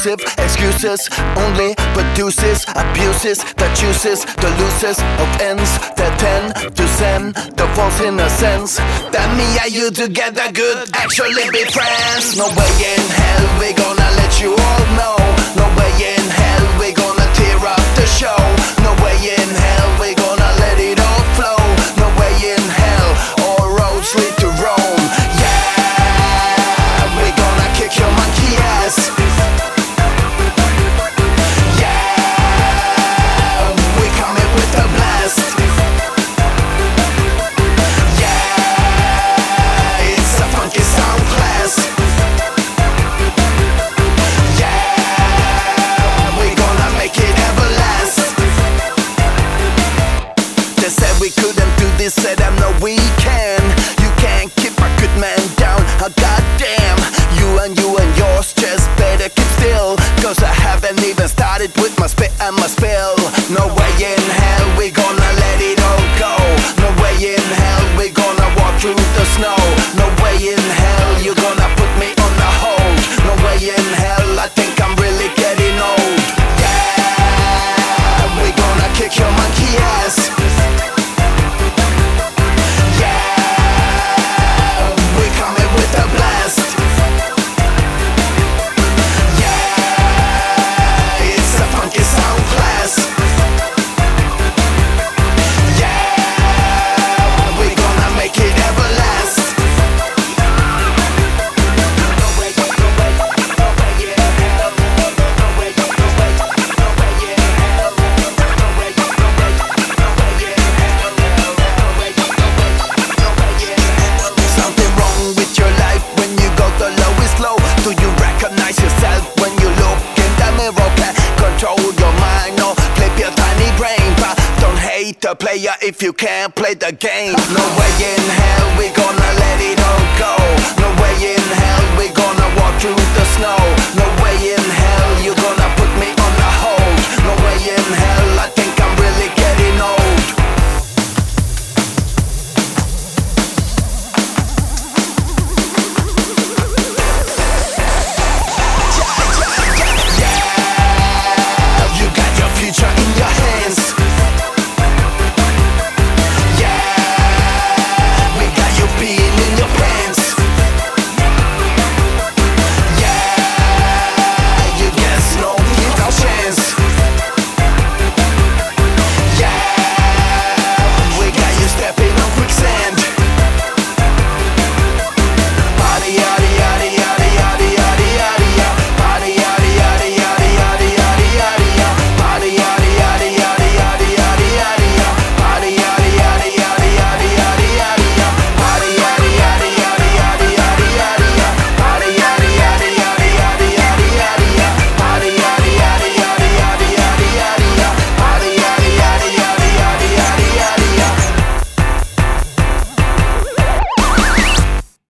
exclusive excuses only produces abuses that chooses the losers of ends that tend to send the false innocence that me and you together could actually be friends. No way in hell we gonna let you all know. No way in hell we gonna tear up the show. No way in hell we gonna let it all flow. No way in hell all roads lead to Rome. Yeah, we gonna kick your monkey ass. Yeah, we coming with a blast. Yeah, it's a funky sound class. Yeah, we gonna make it everlast. They said we couldn't do this, said I know we can. You can't keep a good man down, oh goddamn. You and yours just better keep still, cause I haven't even started with my spit and my spill. No way in hell we gonna let it all go. No way in hell we gonna walk through the snow. No way in hell you gonna put me on the hold. No way in hell I think I'm really getting old. Yeah, we gonna kick your monkey ass. The player if you can't play the game. No way in hell we gonna let it all go. No way in hell